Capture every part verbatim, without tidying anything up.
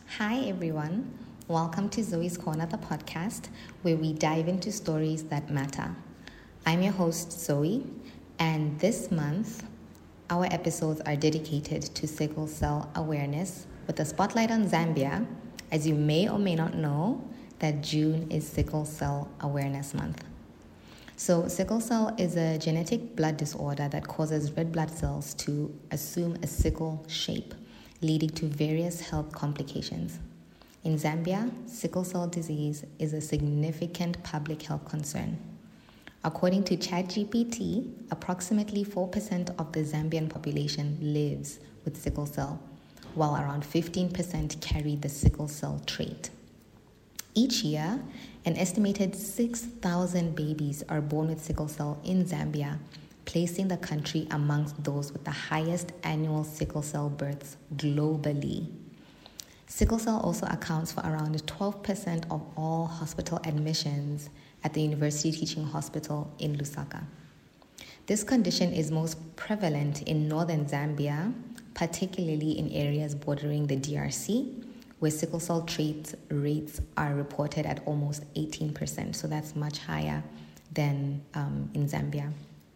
Hi everyone, welcome to Zoe's Corner, the podcast, where we dive into stories that matter. I'm your host, Zoe, and this month, our episodes are dedicated to sickle cell awareness with a spotlight on Zambia, as you may or may not know that June is Sickle Cell Awareness Month. So sickle cell is a genetic blood disorder that causes red blood cells to assume a sickle shape, leading to various health complications. In Zambia, sickle cell disease is a significant public health concern. According to ChatGPT, approximately four percent of the Zambian population lives with sickle cell, while around fifteen percent carry the sickle cell trait. Each year, an estimated six thousand babies are born with sickle cell in Zambia, placing the country amongst those with the highest annual sickle cell births globally. Sickle cell also accounts for around twelve percent of all hospital admissions at the University Teaching Hospital in Lusaka. This condition is most prevalent in northern Zambia, particularly in areas bordering the D R C, where sickle cell trait rates are reported at almost eighteen percent, so that's much higher than um, in Zambia.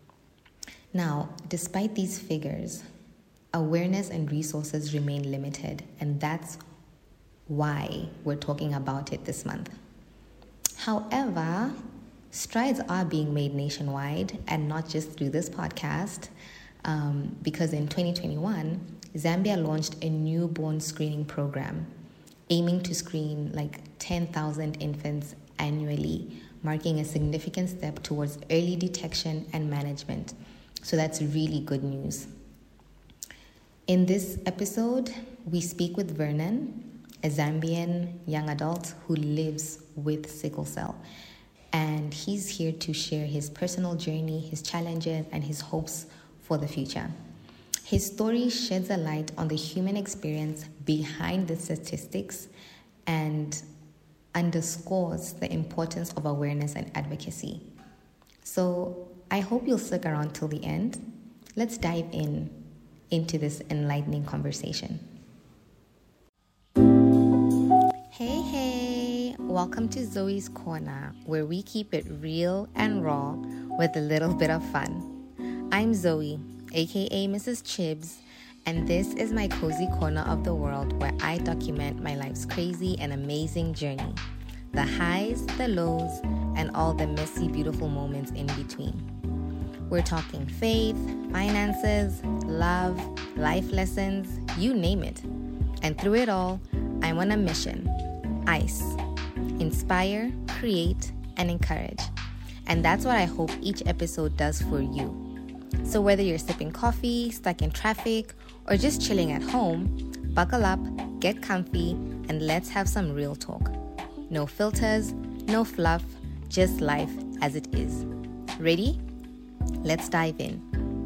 Now, despite these figures, awareness and resources remain limited, and that's why we're talking about it this month. However, strides are being made nationwide, and not just through this podcast, um, because in twenty twenty-one, Zambia launched a newborn screening program aiming to screen like ten thousand infants annually, marking a significant step towards early detection and management. So that's really good news. In this episode, we speak with Vernon, a Zambian young adult who lives with sickle cell. And he's here to share his personal journey, his challenges, and his hopes for the future. His story sheds a light on the human experience behind the statistics and underscores the importance of awareness and advocacy. So I hope you'll stick around till the end. Let's dive in into this enlightening conversation. Hey, hey, welcome to Zoe's Corner, where we keep it real and raw with a little bit of fun. I'm Zoe, aka Missus Chibs, and this is my cozy corner of the world where I document my life's crazy and amazing journey. The highs, the lows, and all the messy, beautiful moments in between. We're talking faith, finances, love, life lessons, you name it. And through it all, I'm on a mission. ICE. Inspire, create, and encourage. And that's what I hope each episode does for you. So whether you're sipping coffee, stuck in traffic, or just chilling at home, buckle up, get comfy, and let's have some real talk. No filters, no fluff, just life as it is. Ready? Let's dive in.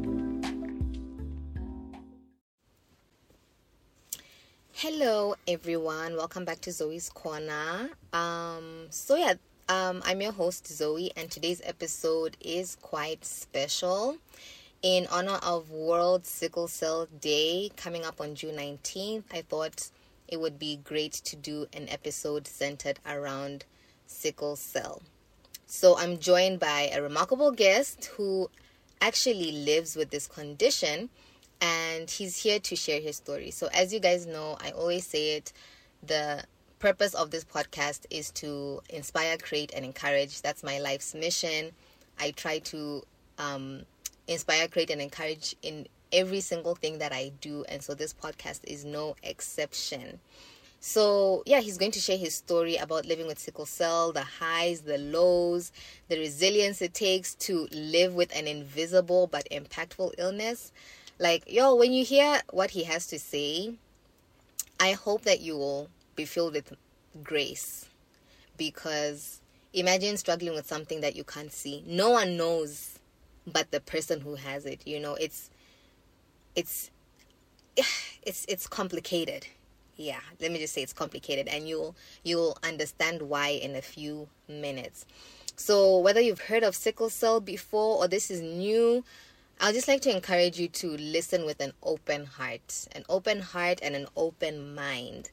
Hello, everyone. Welcome back to Zoe's Corner. Um, so yeah, um, I'm your host, Zoe, and today's episode is quite special. In honor of World Sickle Cell Day coming up on June nineteenth, I thought it would be great to do an episode centered around sickle cell. So I'm joined by a remarkable guest who actually lives with this condition, and he's here to share his story. So as you guys know, I always say it, the purpose of this podcast is to inspire, create, and encourage. That's my life's mission. I try to um, inspire, create, and encourage in every single thing that I do, and so this podcast is no exception. So yeah, he's going to share his story about living with sickle cell, the highs, the lows, the resilience it takes to live with an invisible but impactful illness. Like, yo, when you hear what he has to say, I hope that you will be filled with grace, because imagine struggling with something that you can't see. No one knows but the person who has it. You know, it's it's it's it's complicated. Yeah, let me just say it's complicated, and you'll you'll understand why in a few minutes. So whether you've heard of sickle cell before or this is new, I'd just like to encourage you to listen with an open heart, an open heart and an open mind.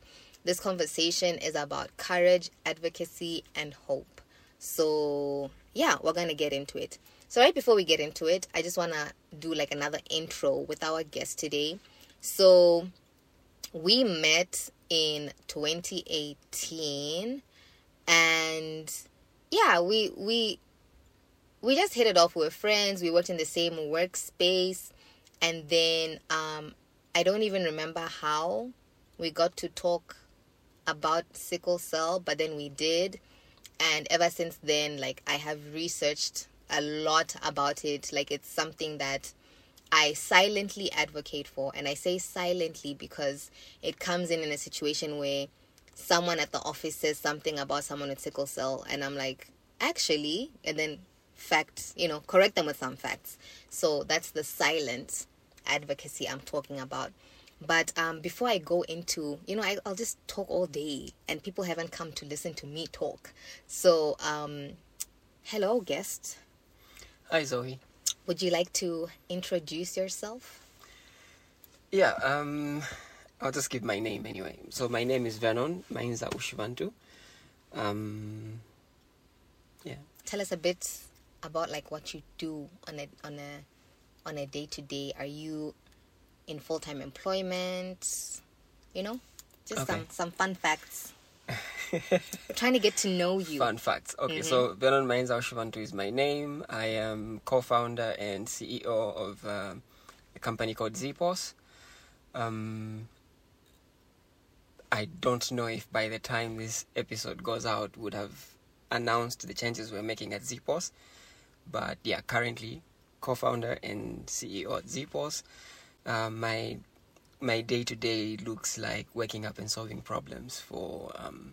this conversation is about courage, advocacy, and hope. So, yeah, we're going to get into it. So right before we get into it, I just want to do like another intro with our guest today. So we met in twenty eighteen, and yeah, we we we just hit it off. We were friends. We worked in the same workspace, and then um, I don't even remember how we got to talk about sickle cell, but then we did, and ever since then, like I have researched a lot about it. Like it's something that I silently advocate for, and I say silently because it comes in in a situation where someone at the office says something about someone with sickle cell, and I'm like, actually, and then facts, you know, correct them with some facts. So that's the silent advocacy I'm talking about. But um, before I go into, you know, I, I'll just talk all day, and people haven't come to listen to me talk. So, um, hello, guest. Hi, Zoe. Would you like to introduce yourself? Yeah, um, I'll just give my name anyway. So my name is Vernon Mainza Ushivantu. Um, yeah. Tell us a bit about like what you do on a on a on a day to day. Are you in full time employment? You know, just okay. some some fun facts. Trying to get to know you. Fun facts. Okay, mm-hmm. So Vernon Mainza Ushivantu is my name. I am co-founder and C E O of uh, a company called Zipos. Um, I don't know if by the time this episode goes out would have announced the changes we're making at Zipos, but yeah, currently co-founder and C E O at Zipos. Uh, my my day-to-day looks like waking up and solving problems for um,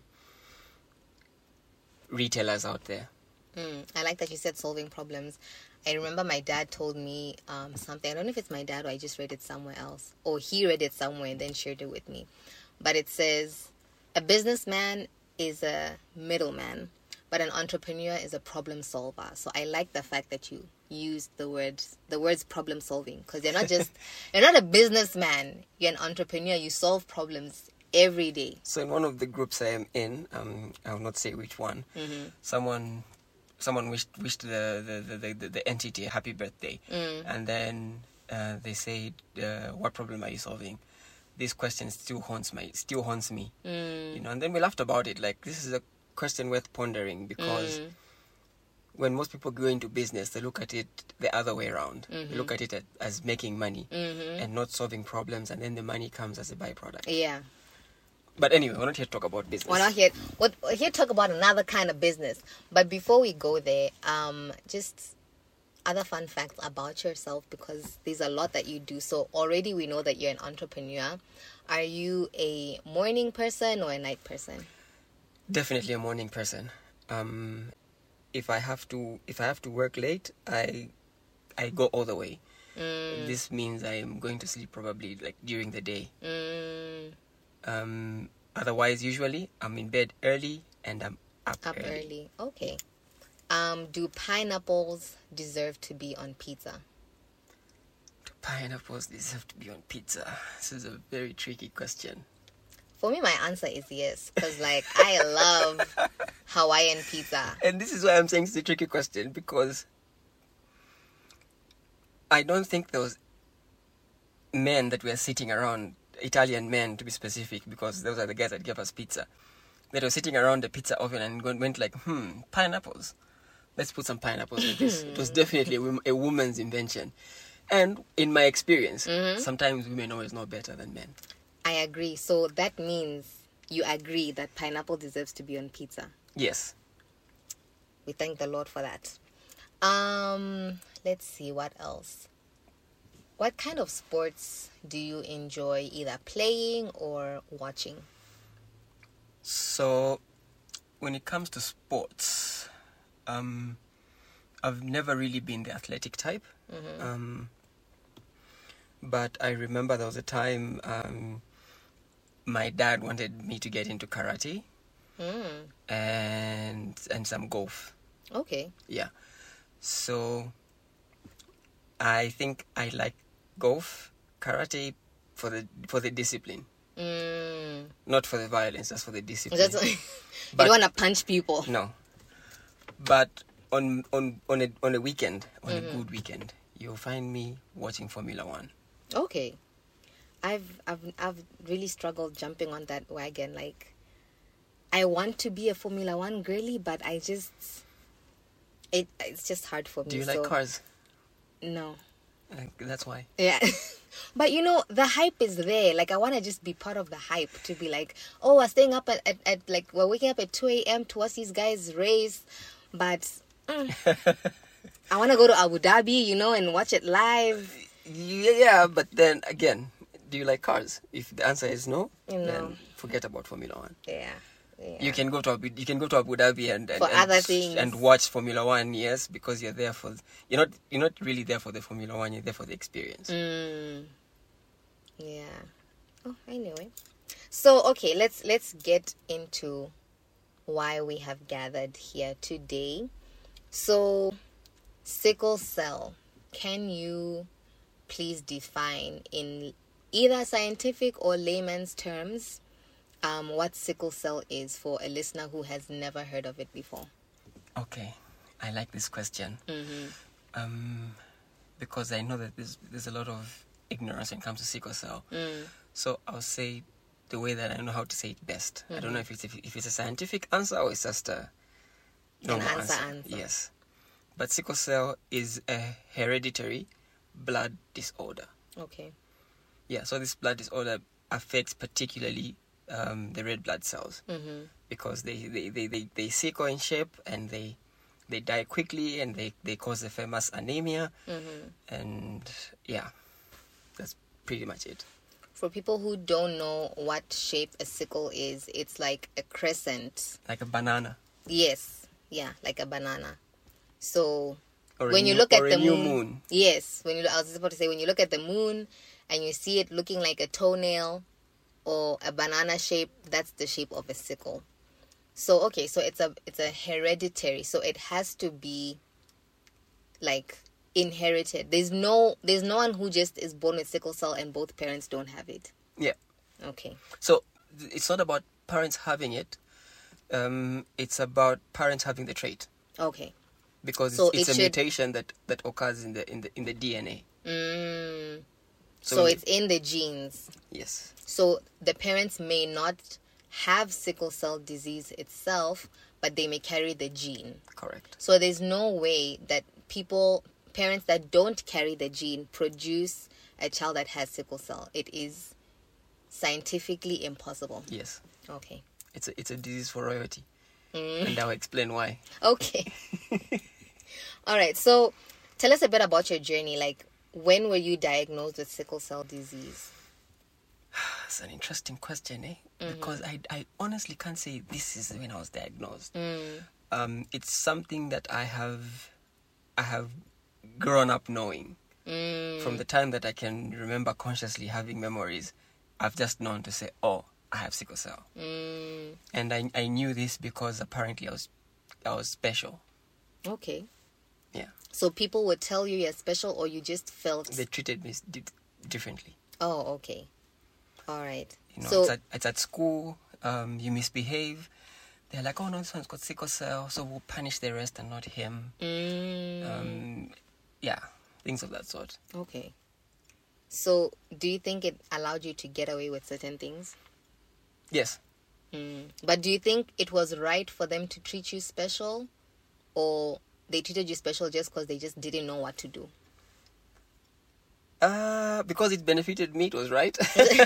retailers out there. Mm, I like that you said solving problems. I remember my dad told me um, something. I don't know if it's my dad or I just read it somewhere else. Or he read it somewhere and then shared it with me. But it says, a businessman is a middleman, but an entrepreneur is a problem solver. So I like the fact that you used the words the words problem solving, because you're not just you're not a businessman, you're an entrepreneur. You solve problems every day. So in one of the groups I am in, um, I will not say which one, mm-hmm. someone someone wished wished the the, the, the, the entity a happy birthday, mm. and then uh, they said, uh, "What problem are you solving?" This question still haunts my still haunts me, mm. you know. And then we laughed about it. Like, this is a question worth pondering, because mm. when most people go into business, they look at it the other way around. Mm-hmm. They look at it as making money, mm-hmm. and not solving problems, and then the money comes as a byproduct. Yeah. But anyway, we're not here to talk about business. We're not here. We're here to talk about another kind of business. But before we go there, um, just other fun facts about yourself, because there's a lot that you do. So already we know that you're an entrepreneur. Are you a morning person or a night person? Definitely a morning person. Um, if I have to, if I have to work late, I, I go all the way. Mm. This means I am going to sleep probably like during the day. Mm. Um, otherwise, usually I'm in bed early and I'm up, up early. early. Okay. Um, do pineapples deserve to be on pizza? Do pineapples deserve to be on pizza? This is a very tricky question. For me, my answer is yes, because like I love Hawaiian pizza. And this is why I'm saying it's a tricky question, because I don't think those men that were sitting around, Italian men to be specific, because those are the guys that gave us pizza, that were sitting around the pizza oven and went like, hmm, pineapples. Let's put some pineapples in this. It was definitely a, a woman's invention. And in my experience, mm-hmm. sometimes women always know better than men. I agree. So that means you agree that pineapple deserves to be on pizza. Yes. We thank the Lord for that. Um, let's see, what else? What kind of sports do you enjoy either playing or watching? So, when it comes to sports, um, I've never really been the athletic type. Mm-hmm. Um, but I remember there was a time um, my dad wanted me to get into karate mm. and and some golf. Okay. Yeah. So I think I like golf, karate for the for the discipline. Mm. Not for the violence, just for the discipline. That's why- you don't want to punch people. No. But on on on a on a weekend, on Mm-hmm. a good weekend, you'll find me watching Formula One. Okay. I've I've I've really struggled jumping on that wagon. Like, I want to be a Formula One girly, but I just it it's just hard for me. Do you so, like cars? No. Uh, that's why. Yeah. But you know, the hype is there. Like, I want to just be part of the hype, to be like, oh, we're staying up at, at, at like, we're waking up at two a.m. to watch these guys race. But mm, I want to go to Abu Dhabi, you know, and watch it live. Yeah, but then again, do you like cars? If the answer is no, No. then forget about Formula One. Yeah. Yeah. You can go to Abu, you can go to Abu Dhabi and, and For and, other things. and watch Formula One. Yes, because you're there for you're not you're not really there for the Formula One. You're there for the experience. Mm. Yeah. Oh, anyway. So, okay, let's let's get into why we have gathered here today. So, sickle cell. Can you please define in either scientific or layman's terms um, what sickle cell is for a listener who has never heard of it before? Okay, I like this question. Mm-hmm. Um, because I know that there's there's a lot of ignorance when it comes to sickle cell. Mm. So I'll say the way that I know how to say it best. Mm-hmm. I don't know if it's if, if it's a scientific answer or it's just a normal An answer, answer. Yes, but sickle cell is a hereditary blood disorder. Okay. Yeah, so this blood disorder affects particularly um, the red blood cells Mm-hmm. because they they, they, they, they sickle in shape and they they die quickly and they, they cause the famous anemia. Mm-hmm. And yeah, that's pretty much it. For people who don't know what shape a sickle is, it's like a crescent. Like a banana. Yes. Yeah, like a banana. So Or a when you new- look at or a the new moon, moon. yes, when you I was just about to say when you look at the moon and you see it looking like a toenail or a banana shape, that's the shape of a sickle. So okay, so it's a it's a hereditary. So it has to be like inherited. There's no there's no one who just is born with sickle cell and both parents don't have it. Yeah. Okay. So th- it's not about parents having it. Um, it's about parents having the trait Okay. because So it's, it's it a should- mutation that, that occurs in the in the in the D N A. Mm. So So, when it's in the genes. Yes. So the parents may not have sickle cell disease itself, but they may carry the gene. Correct. So there's no way that people, parents that don't carry the gene, produce a child that has sickle cell. It is scientifically impossible. Yes. Okay. It's a it's a disease for royalty, Mm. and I'll explain why. Okay. All right. So tell us a bit about your journey. Like, when were you diagnosed with sickle cell disease? That's an interesting question, eh? Because I I honestly can't say this is when I was diagnosed. Mm. Um, it's something that I have I have grown up knowing. Mm. From the time that I can remember consciously having memories, I've just known to say, oh, I have sickle cell. Mm. And I I knew this because apparently I was I was special. Okay. Yeah. So people would tell you you're special, or you just felt... They treated me s- di- differently. Oh, okay. All right. You know, So, it's, at, it's at school, um, you misbehave. They're like, oh no, this one's got sickle cell, so we'll punish the rest and not him. mm, Um, yeah, things of that sort. okay. So, do you think it allowed you to get away with certain things? Yes. Mm. But do you think it was right for them to treat you special, or they treated you special just because they just didn't know what to do? Uh, because it benefited me, it was right.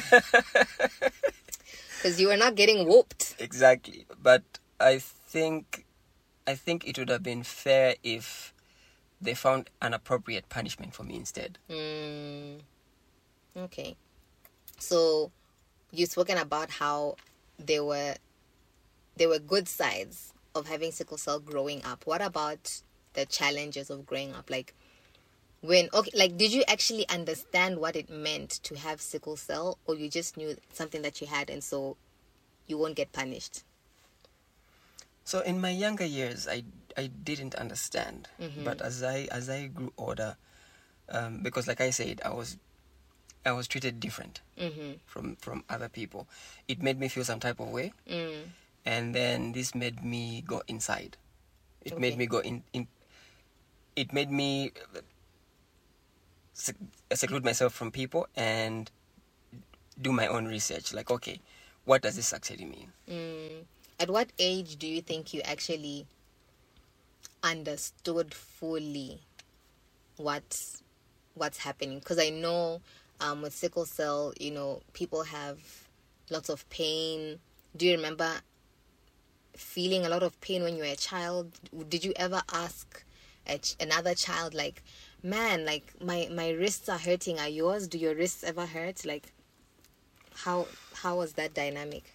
Because you were not getting whooped. Exactly. But I think I think it would have been fair if they found an appropriate punishment for me instead. Mm. Okay. So, you've spoken about how there were there were good sides of having sickle cell growing up. What about the challenges of growing up? Like, when okay, like, did you actually understand what it meant to have sickle cell, or you just knew something that you had and so you won't get punished? So in my younger years, I, I didn't understand. Mhm. But as I as I grew older, um, because like I said, I was I was treated different mm-hmm. from, from other people. It made me feel some type of way. Mm. And then this made me go inside. It Okay. made me go in, in it made me sec- seclude myself from people and do my own research. Like, okay, what does this actually mean? Mm. At what age do you think you actually understood fully what's what's happening? Because I know um, with sickle cell, you know, people have lots of pain. Do you remember feeling a lot of pain when you were a child? Did you ever ask a ch- another child, like, man, like my my wrists are hurting, are yours? Do your wrists ever hurt? Like, how how was that dynamic?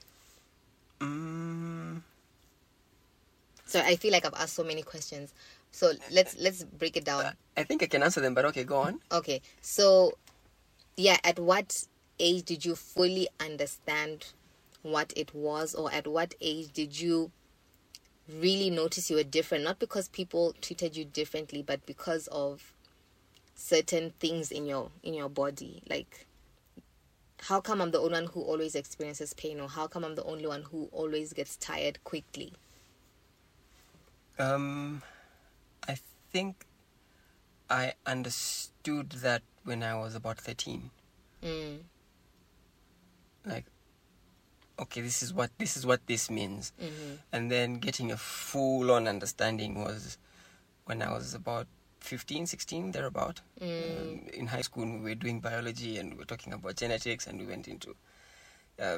Mm. So I feel like I've asked so many questions, so let's let's break it down. I think I can answer them, but okay, go on. Okay, so yeah, at what age did you fully understand what it was, or at what age did you really notice you were different? Not because people treated you differently, but because of certain things in your in your body. Like, how come I'm the only one who always experiences pain, or how come I'm the only one who always gets tired quickly? Um, I think I understood that when I was about thirteen. Mm. Like, okay, this is what this is what this means. Mm-hmm. And then getting a full-on understanding was when I was about fifteen, sixteen, thereabout. Mm. Um, in high school, we were doing biology and we were talking about genetics, and we went into uh,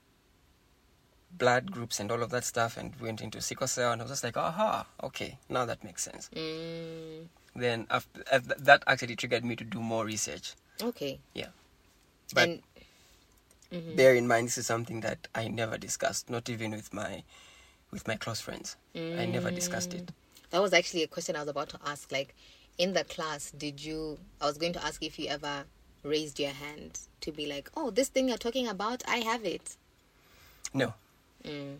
blood groups and all of that stuff, and we went into sickle cell, and I was just like, aha, okay, now that makes sense. Mm. Then after, uh, that actually triggered me to do more research. Okay. Yeah. But and mm-hmm. bear in mind, this is something that I never discussed, not even with my with my close friends. Mm. I never discussed it. That was actually a question I was about to ask. Like, in the class, did you... I was going to ask if you ever raised your hand to be like, oh, this thing you're talking about, I have it. No. Mm.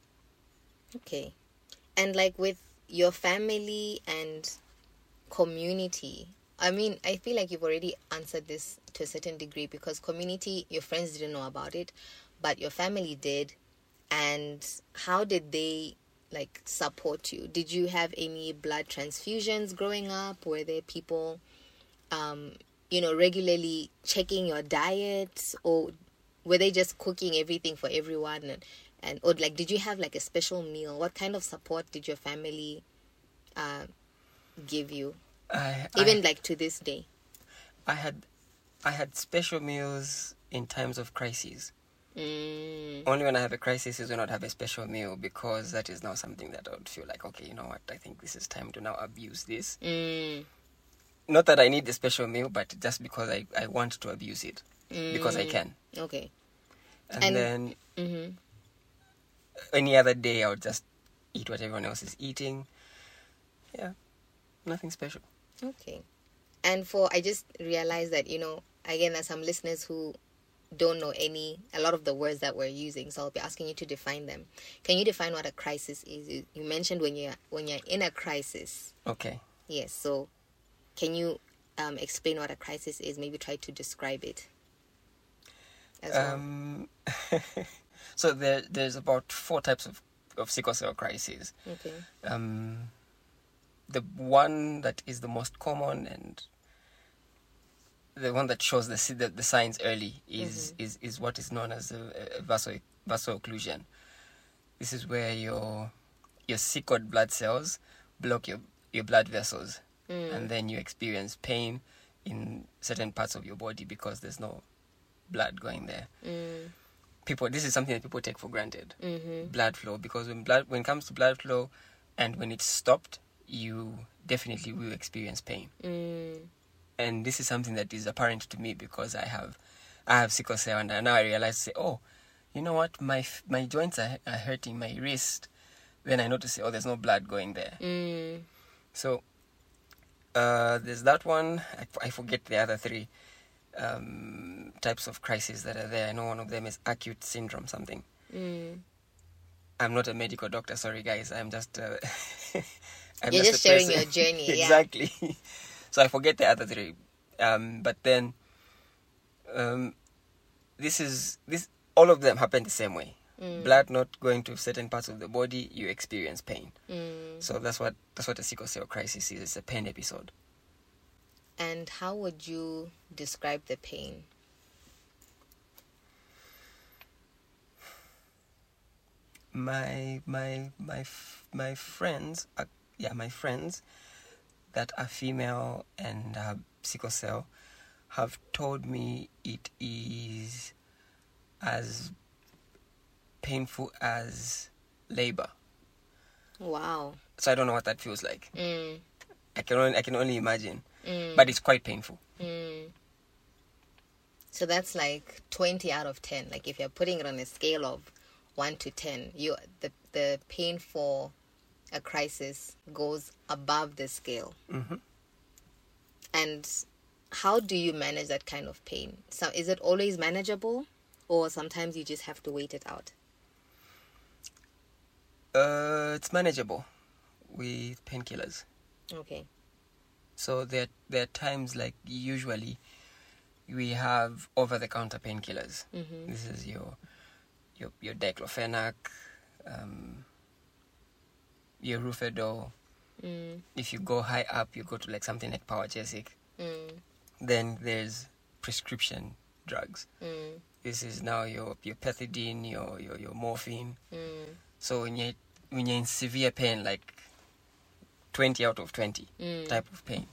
Okay. And, like, with your family and community, I mean, I feel like you've already answered this to a certain degree, because community, your friends didn't know about it, but your family did. And how did they, like, support you? Did you have any blood transfusions growing up? Were there people, um, you know, regularly checking your diet? Or were they just cooking everything for everyone? And, and or, like, did you have, like, a special meal? What kind of support did your family uh, give you? I, Even I, like to this day. I had I had special meals in times of crises. Mm. Only when I have a crisis is when I'd have a special meal, because that is now something that I would feel like, okay, you know what, I think this is time to now abuse this. Mm. Not that I need a special meal, but just because I, I want to abuse it. Mm. Because I can. Okay. And, and then mm-hmm. any other day I would just eat what everyone else is eating. Yeah. Nothing special. Okay. And for, I just realized that, you know, again, there's some listeners who don't know any, a lot of the words that we're using, so I'll be asking you to define them. Can you define what a crisis is? You, you mentioned when you're, when you're in a crisis. Okay. Yes, so can you um, explain what a crisis is? Maybe try to describe it as um, well. So there, there's about four types of, of sickle cell crises. Okay. Um... The one that is the most common and the one that shows the the, the signs early is, mm-hmm. is, is what is known as a, a vaso, vaso-occlusion. This is where your your sickled blood cells block your, your blood vessels, mm. and then you experience pain in certain parts of your body because there's no blood going there. Mm. People, this is something that people take for granted. Mm-hmm. Blood flow, because when blood when it comes to blood flow, and when it's stopped, you definitely will experience pain. Mm. And this is something that is apparent to me because I have I have sickle cell, and now I realize, say, oh, you know what, my my joints are, are hurting, my wrist. Then I notice, oh, there's no blood going there. Mm. So uh, there's that one. I, I forget the other three um, types of crises that are there. I know one of them is acute syndrome something. Mm. I'm not a medical doctor, sorry guys. I'm just... Uh, I'm You're just, just sharing your journey. Exactly. Yeah. So I forget the other three. Um, but then Um, this is this. All of them happen the same way. Mm. Blood not going to certain parts of the body, you experience pain. Mm. So that's what that's what a sickle cell crisis is. It's a pain episode. And how would you describe the pain? My my my my friends, are, yeah, my friends that are female and have sickle cell have told me it is as painful as labor. Wow. So I don't know what that feels like. Mm. I can only I can only imagine. Mm. But it's quite painful. Mm. So that's like twenty out of ten. Like if you're putting it on a scale of one to ten, you the the pain for a crisis goes above the scale. Mm-hmm. And how do you manage that kind of pain? So is it always manageable, or sometimes you just have to wait it out? Uh, it's manageable with painkillers. Okay. So there, there are times, like usually, we have over-the-counter painkillers. Mm-hmm. This is your your your diclofenac, um, your Rufedol. Mm. If you go high up, you go to like something like Powergesic. Mm. Then there's prescription drugs. Mm. This is now your your pethidine, your your your morphine. Mm. So when you when you're in severe pain, like twenty out of twenty mm. type of pain,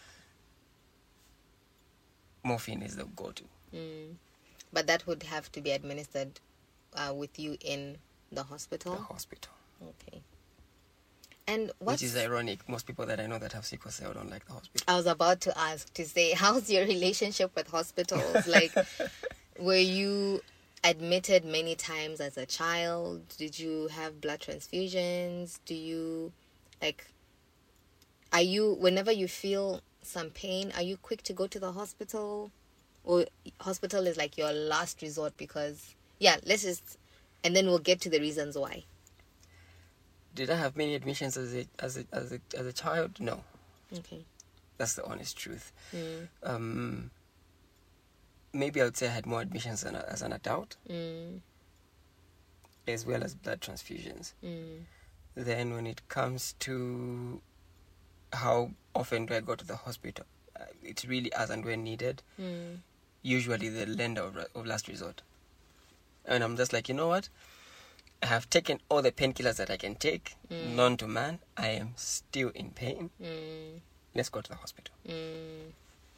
morphine is the go-to. Mm. But that would have to be administered uh, with you in the hospital? The hospital. Okay. And what's... Which is ironic. Most people that I know that have sickle cell don't like the hospital. I was about to ask, to say, how's your relationship with hospitals? Like, were you admitted many times as a child? Did you have blood transfusions? Do you, like, are you, whenever you feel some pain, are you quick to go to the hospital? Or hospital is like your last resort? Because, yeah, let's just, and then we'll get to the reasons why. Did I have many admissions as a as a as a as a child? No. Okay. That's the honest truth. Mm. Um. Maybe I would say I had more admissions than, as an adult, mm. as well as blood transfusions. Mm. Then, when it comes to how often do I go to the hospital, uh, it's really as and when needed. Mm. Usually, the lender of, of last resort. And I'm just like, you know what? I have taken all the painkillers that I can take, mm. known to man. I am still in pain. Mm. Let's go to the hospital. Mm.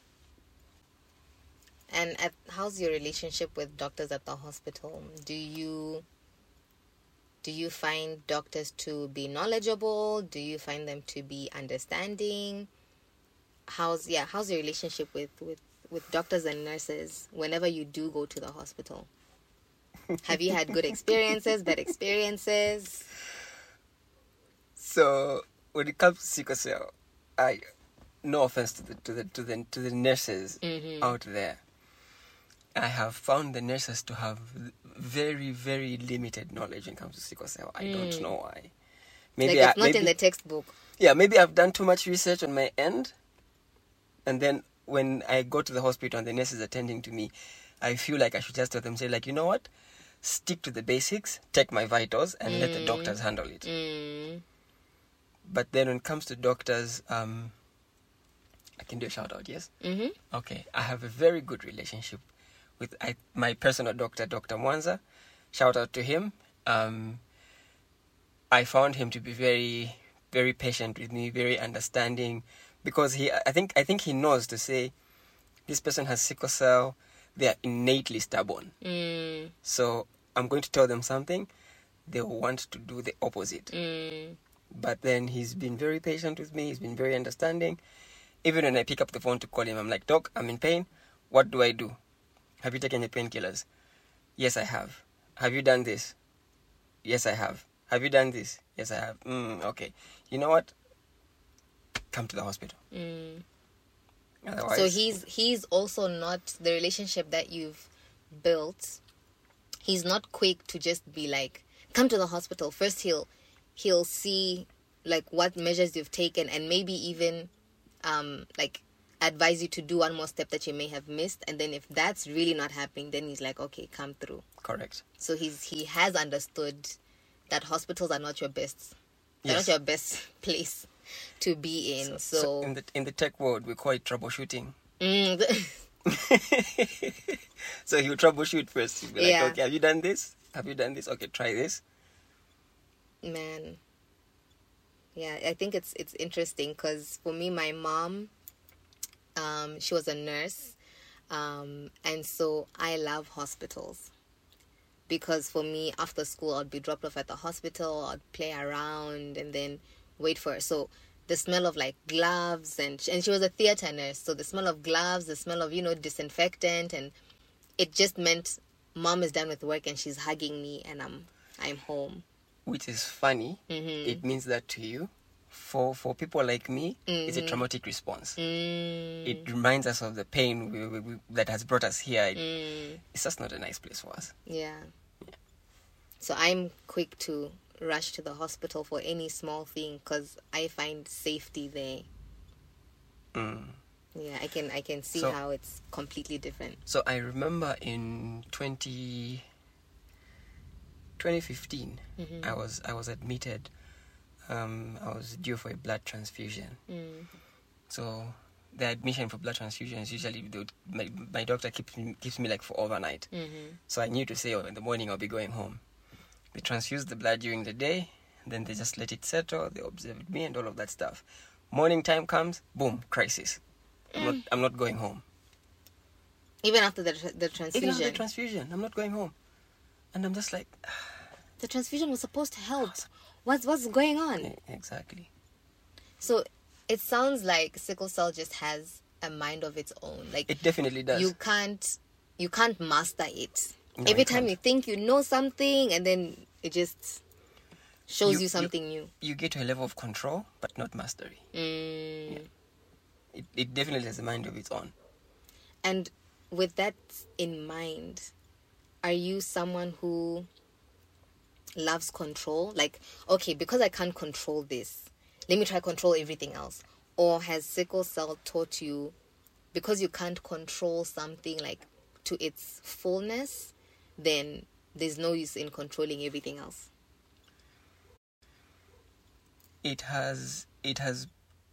And at, how's your relationship with doctors at the hospital? Do you do you find doctors to be knowledgeable? Do you find them to be understanding? How's yeah? How's your relationship with, with, with doctors and nurses whenever you do go to the hospital? Have you had good experiences, bad experiences? So when it comes to sickle cell, I no offense to the to the to the to the nurses mm-hmm. out there, I have found the nurses to have very very limited knowledge when it comes to sickle cell. I mm. don't know why. Maybe like it's I, not maybe, in the textbook. Yeah, maybe I've done too much research on my end, and then when I go to the hospital and the nurse is attending to me, I feel like I should just tell them, say like, you know what? Stick to the basics, take my vitals, and mm. let the doctors handle it. Mm. But then when it comes to doctors, um, I can do a shout out, yes? Mm-hmm. Okay, I have a very good relationship with I, my personal doctor, Doctor Mwanza. Shout out to him. Um, I found him to be very, very patient with me, very understanding, because he, I think, I think he knows to say, this person has sickle cell. They are innately stubborn. Mm. So I'm going to tell them something, they will want to do the opposite. Mm. But then he's been very patient with me. He's been very understanding. Even when I pick up the phone to call him, I'm like, Doc, I'm in pain. What do I do? Have you taken your painkillers? Yes, I have. Have you done this? Yes, I have. Have you done this? Yes, I have. Mm, okay. You know what? Come to the hospital. Mm. Otherwise, so he's he's also not, the relationship that you've built, he's not quick to just be like, come to the hospital. First he'll he'll see like what measures you've taken, and maybe even um like advise you to do one more step that you may have missed, and then if that's really not happening, then he's like, okay, come through. Correct. So he's he has understood that hospitals are not your best, they're Yes. not your best place to be in. So, So in the in the tech world, we call it troubleshooting. mm, So you troubleshoot first. You'll be like, Yeah. okay, have you done this? Have you done this? Okay, try this. man, yeah, I think it's it's interesting because for me, my mom, um, she was a nurse, um, and so I love hospitals. Because for me, after school, I'd be dropped off at the hospital, I'd play around and then wait for her. So the smell of like gloves, and and she was a theater nurse, so the smell of gloves, the smell of, you know, disinfectant, and it just meant mom is done with work and she's hugging me and I'm I'm home. Which is funny. Mm-hmm. It means that to you. For for people like me, it's a Mm-hmm. traumatic response. Mm, It reminds us of the pain we, we, we, that has brought us here. It- mm, It's just not a nice place for us. yeah. So I'm quick to rush to the hospital for any small thing because I find safety there. Mm. Yeah, I can I can see So- how it's completely different. So I remember in twenty, twenty fifteen, Mm-hmm. I was I was admitted. Um, I was due for a blood transfusion. Mm. So the admission for blood transfusion is usually they would, my my doctor keeps me, keeps me like for overnight. Mm-hmm. So I knew to say, oh, in the morning I'll be going home. They transfused the blood during the day, then they just let it settle. They observed me and all of that stuff. Morning time comes, boom, crisis. I'm not I'm not going home. Even after the tr- the transfusion, Even after the transfusion, I'm not going home. And I'm just like, the transfusion was supposed to help. What's what's going on? yeah, exactly. So it sounds like sickle cell just has a mind of its own. Like It definitely does. you can't you can't master it. No, Every you time can't. you think you know something, and then it just shows You- you, you- something new. You get to a level of control, but not mastery. Mm. It, it definitely has a mind of its own. And with that in mind, are you someone who loves control? Like, okay, because I can't control this, let me try control everything else. Or has sickle cell taught you, because you can't control something like to its fullness, then there's no use in controlling everything else? It has it has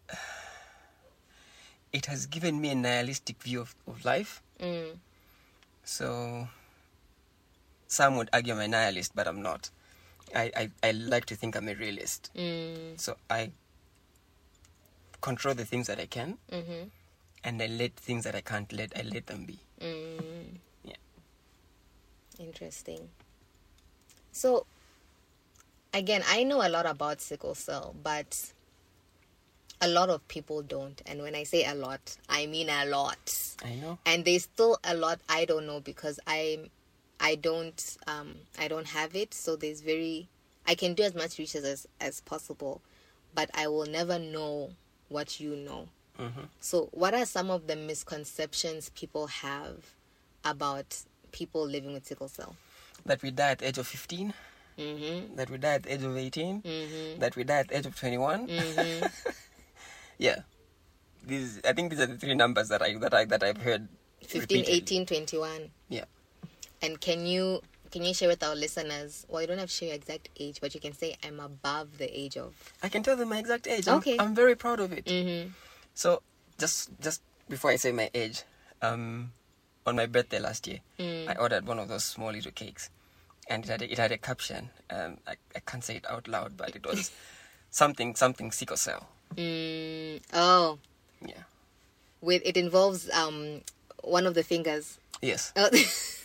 it has given me a nihilistic view of, of life. Mm. So some would argue I'm a nihilist, but I'm not. I, I, I like to think I'm a realist. Mm. So I control the things that I can, Mm-hmm. and I let things that I can't let, I let them be. Mm. Yeah. Interesting. So, again, I know a lot about sickle cell, but a lot of people don't. And when I say a lot, I mean a lot. I know. And there's still a lot I don't know because I, I don't, um, I don't have it. So there's very, I can do as much research as as possible, but I will never know what you know. Mm-hmm. So, what are some of the misconceptions people have about people living with sickle cell? That we die at the age of fifteen, Mm-hmm. that we die at the age of eighteen, Mm-hmm. that we die at the age of twenty-one. Mm-hmm. Yeah. These, I think these are the three numbers that I that I that I've heard. fifteen, repeatedly. eighteen, twenty-one. Yeah. And can you can you share with our listeners? Well, you don't have to share your exact age, but you can say I'm above the age of. I can tell them my exact age. I'm, Okay. I'm very proud of it. Mm-hmm. So just just before I say my age, um, on my birthday last year, Mm. I ordered one of those small little cakes, and it had a, it had a caption. Um, I, I can't say it out loud, but it was something something sickle cell. Mm. Oh, Yeah. with it involves um one of the fingers. Yes. Oh.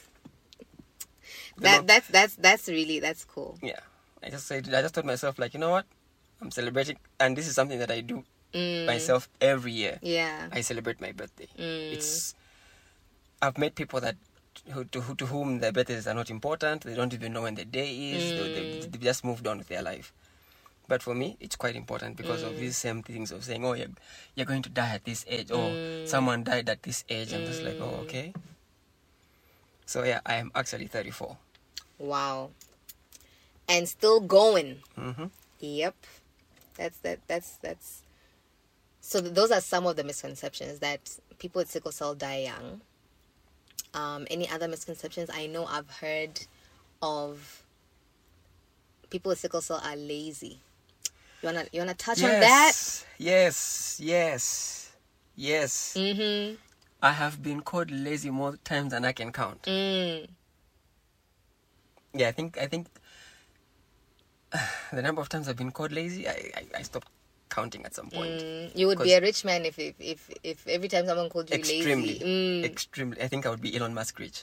The that lo- that's that's that's really that's cool. Yeah. I just said I just told myself like, you know what, I'm celebrating, and this is something that I do Mm. myself every year. Yeah. I celebrate my birthday. Mm. It's I've met people that who, to, who, to whom their birthdays are not important. They don't even know when the day is. They, they, Mm. they've just moved on with their life. But for me, it's quite important because of Mm. these same things of saying, oh, you're, you're going to die at this age, or Mm. someone died at this age. I'm just like, oh, Mm. okay. So yeah, I am actually thirty-four. Wow. And still going. Mm-hmm. Yep. That's that that's that's So th- those are some of the misconceptions, that people with sickle cell die young. Um, any other misconceptions? I know I've heard of people with sickle cell are lazy. You wanna you wanna touch yes, on that? Yes, yes, yes. Mm-hmm. I have been called lazy more times than I can count. Mm. Yeah, I think I think the number of times I've been called lazy, I I, I stopped counting at some point. Mm. You would be a rich man if if if, if every time someone called you extremely, lazy. Mm. Extremely. I think I would be Elon Musk rich.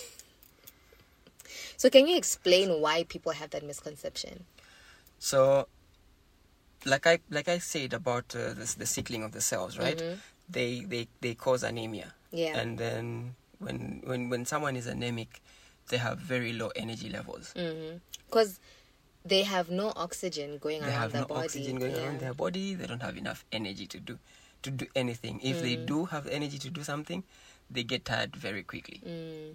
So can you explain why people have that misconception? So, like I like I said about uh, this, the sickling of the cells, right? Mm-hmm. They, they they cause anemia. Yeah. And then when when when someone is anemic, they have very low energy levels. Because mm-hmm. they have no oxygen going they around have their no body. oxygen going yeah. around their body. They don't have enough energy to do to do anything. If mm. they do have energy to do something, they get tired very quickly. Mm.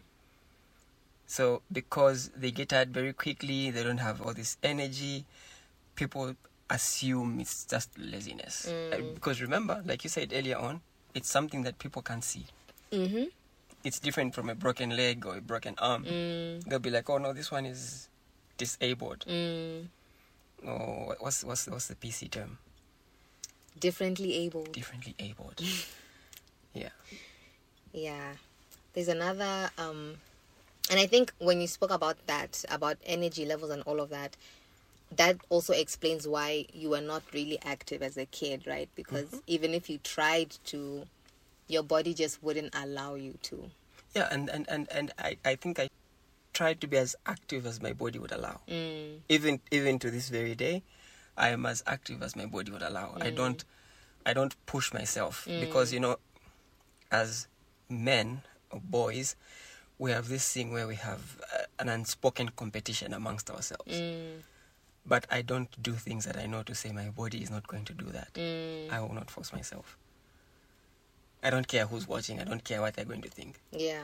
So because they get tired very quickly, they don't have all this energy, people assume it's just laziness. Mm. Uh, because remember, like you said earlier on, it's something that people can't see. Mm-hmm. It's different from a broken leg or a broken arm. Mm. They'll be like, oh no, this one is disabled. Mm. Or what's, what's, what's the P C term? Differently abled. Differently abled. Yeah. Yeah. There's another... Um, And I think when you spoke about that, about energy levels and all of that, that also explains why you were not really active as a kid, right? Because mm-hmm. even if you tried to, your body just wouldn't allow you to. Yeah, and, and, and, and I, I think I tried to be as active as my body would allow. Mm. Even even to this very day, I am as active as my body would allow. Mm. I don't I don't push myself mm. because, you know, as men or boys, we have this thing where we have uh, an unspoken competition amongst ourselves. Mm. But I don't do things that I know to say my body is not going to do that. Mm. I will not force myself. I don't care who's watching. I don't care what they're going to think. Yeah.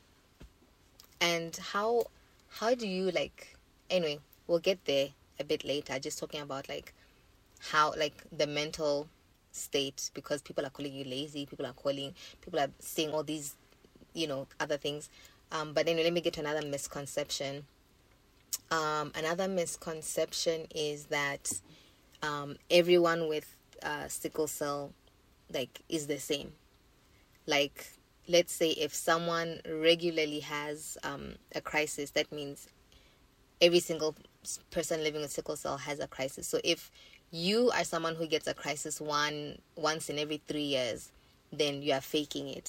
And how how do you, like... Anyway, we'll get there a bit later. Just talking about, like, how, like, the mental state. Because people are calling you lazy. People are calling... People are saying all these, you know, other things. Um, but anyway, let me get to another misconception. Um, another misconception is that um, everyone with uh, sickle cell, like, is the same. Like, let's say if someone regularly has um, a crisis, that means every single person living with sickle cell has a crisis. So if you are someone who gets a crisis one once in every three years, then you are faking it.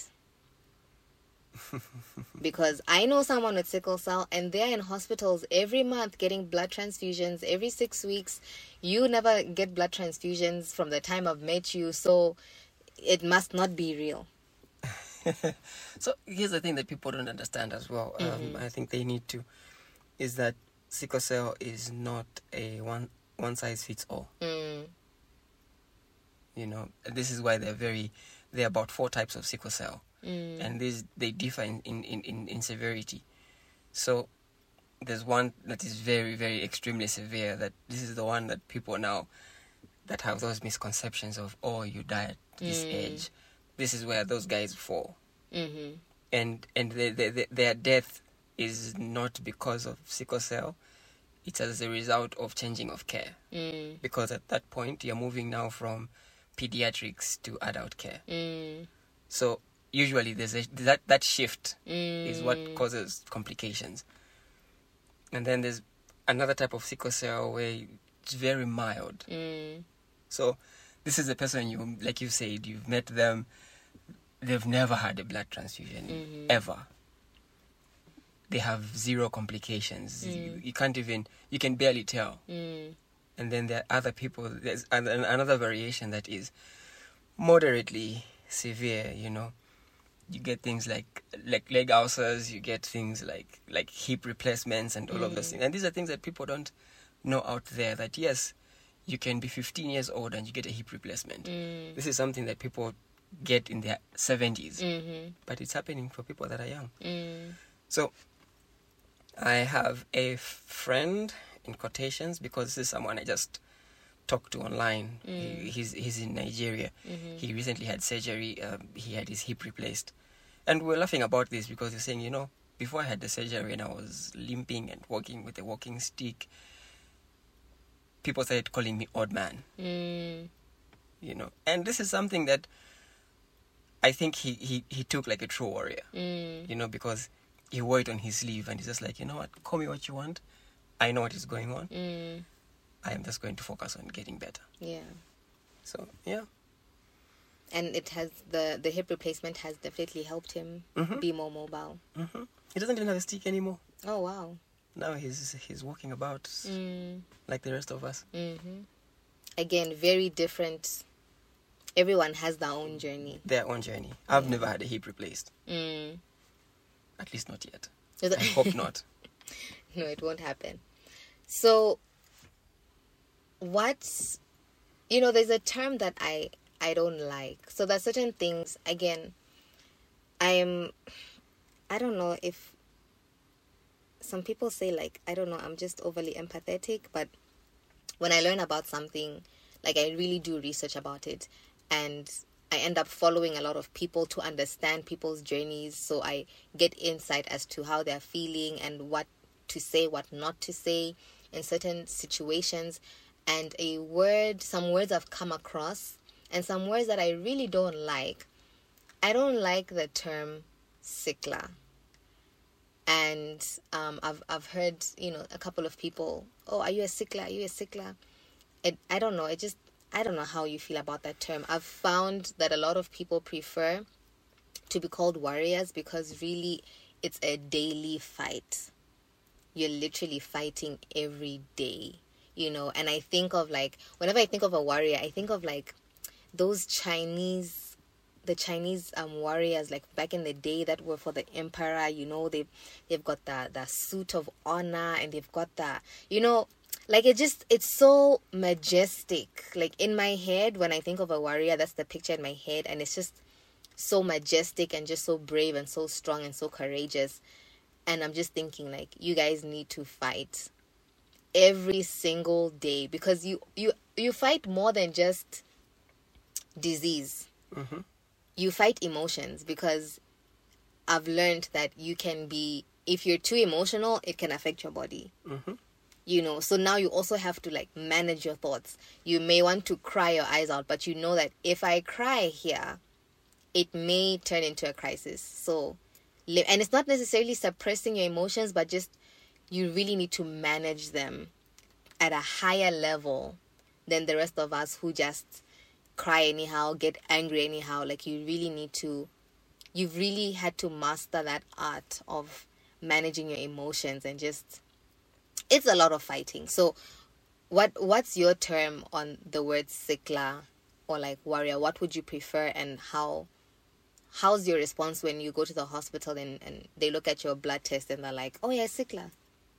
Because I know someone with sickle cell and they're in hospitals every month getting blood transfusions every six weeks. You never get blood transfusions from the time I've met you, so it must not be real. So here's the thing that people don't understand as well. Mm-hmm. Um, I think they need to, is that sickle cell is not a one one size fits all. Mm. You know, this is why they're very, there are about four types of sickle cell. Mm. And these they differ in, in, in, in severity. So there's one that is very, very extremely severe, that this is the one that people now that have those misconceptions of, oh, you die at this Mm. age. This is where those guys fall. Mm-hmm. And and they, they, they, their death is not because of sickle cell. It's as a result of changing of care. Mm. Because at that point, you're moving now from pediatrics to adult care. Mm. So usually there's a, that that shift Mm. is what causes complications. And then there's another type of sickle cell where it's very mild. Mm. So this is a person, you like you said, you've met them, they've never had a blood transfusion, Mm-hmm. ever. They have zero complications. Mm. You, you can't even, you can barely tell. Mm. And then there are other people, there's an- another variation that is moderately severe, you know. You get things like like leg ulcers, you get things like like hip replacements and all mm. of those things. And these are things that people don't know out there, that yes, you can be fifteen years old and you get a hip replacement. Mm. This is something that people get in their seventies. Mm-hmm. But it's happening for people that are young. Mm. So I have a friend, in quotations, because this is someone I just talk to online. Mm. He, he's he's in Nigeria. Mm-hmm. He recently had surgery. Um, he had his hip replaced, and we're laughing about this because he's saying, you know, before I had the surgery and I was limping and walking with a walking stick, people started calling me odd man. Mm. You know, and this is something that I think he, he, he took like a true warrior. Mm. You know, because he wore it on his sleeve and he's just like, you know what, call me what you want. I know what is going on. Mm. I am just going to focus on getting better. Yeah. So, yeah. And it has, the, the hip replacement has definitely helped him Mm-hmm. be more mobile. Mm-hmm. He doesn't even have a stick anymore. Oh, wow. Now he's he's walking about Mm. like the rest of us. Mm-hmm. Again, very different. Everyone has their own journey. Their own journey. I've Yeah. never had a hip replaced. Mm. At least not yet. Is it- I hope not. No, it won't happen. So, what's, you know, there's a term that I I don't like. So there's certain things, again, I'm, I don't know if, some people say like, I don't know, I'm just overly empathetic, but when I learn about something, like I really do research about it, and I end up following a lot of people to understand people's journeys, so I get insight as to how they're feeling and what to say, what not to say in certain situations. And a word, some words I've come across, and some words that I really don't like. I don't like the term sickler. And um, I've I've heard, you know, a couple of people, oh, are you a sickler? Are you a sickler? It, I don't know. It just, I don't know how you feel about that term. I've found that a lot of people prefer to be called warriors because really it's a daily fight. You're literally fighting every day, you know. And I think of like, whenever I think of a warrior, I think of like those Chinese, the Chinese um warriors like back in the day that were for the emperor, you know. They've, they've got the, the suit of honor, and they've got the, you know, like it just, it's so majestic. Like in my head, when I think of a warrior, that's the picture in my head. And it's just so majestic and just so brave and so strong and so courageous. And I'm just thinking like, you guys need to fight every single day, because you, you, you fight more than just disease. Mm-hmm. You fight emotions, because I've learned that you can be, if you're too emotional, it can affect your body. Mm-hmm. You know, so now you also have to like manage your thoughts. You may want to cry your eyes out, but you know that if I cry here, it may turn into a crisis. So, and it's not necessarily suppressing your emotions, but just you really need to manage them at a higher level than the rest of us who just cry anyhow, get angry anyhow. Like you really need to, you've really had to master that art of managing your emotions, and just, it's a lot of fighting. So what what's your term on the word sickler or like warrior? What would you prefer, and how how's your response when you go to the hospital and, and they look at your blood test and they're like, oh yeah, sickler?